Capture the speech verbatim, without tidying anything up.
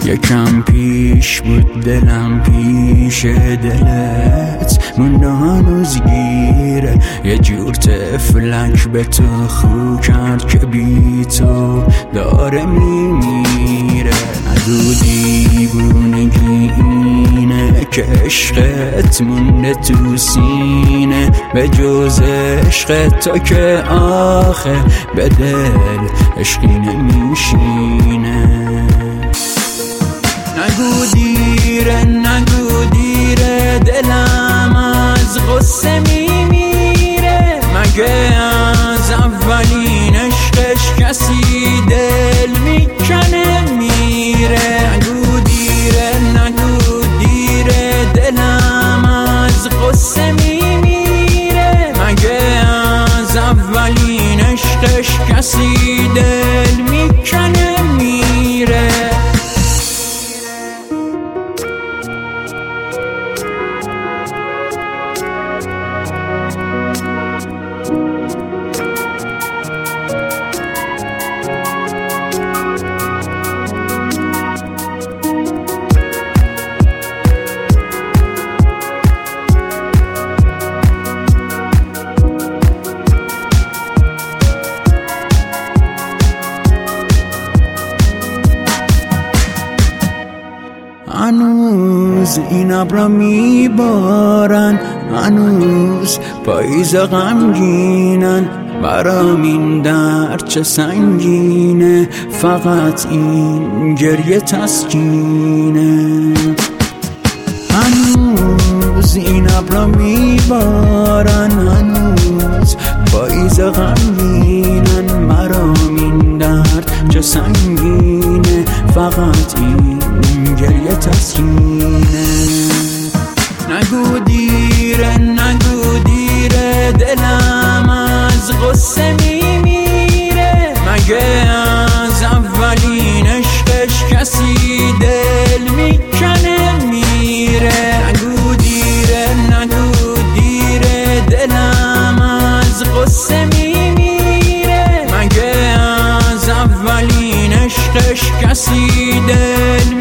یکم پیش بود دلم پیش دلت مونده هنوز گیره، یه جور تفلک به تو خو کرد که بی تو داره میمیره. نگو دیوونگی اینه که عشقت مونده تو سینه، به جز عشق تو که آخه به دل عشقی نمیشینه. نگو دیره نگو دیره دلم از غصه میمیره، مگه از اولین عشقش کسی دل میکنه میره. نگو دیره نگو دیره دلم از غصه میمیره، مگه از اولین عشقش کسی دل میکنه میره. هنوز این ابرا میبارن، هنوز پاییز غمگینن، برام این درد چه سنگینه، فقط این گریه تسکینه. هنوز این ابرا میبارن، هنوز پاییز غمگینن، برام این درد چه سنگینه، فقط این گریه تسکینه. نگو دیره نگو دیره دلم از غصه میمیره، مگه از اولین عشقش کسی دل میکنه میره. نگو دیره نگو دیره دلم از غصه میمیره، مگه از اولین عشقش کسی دل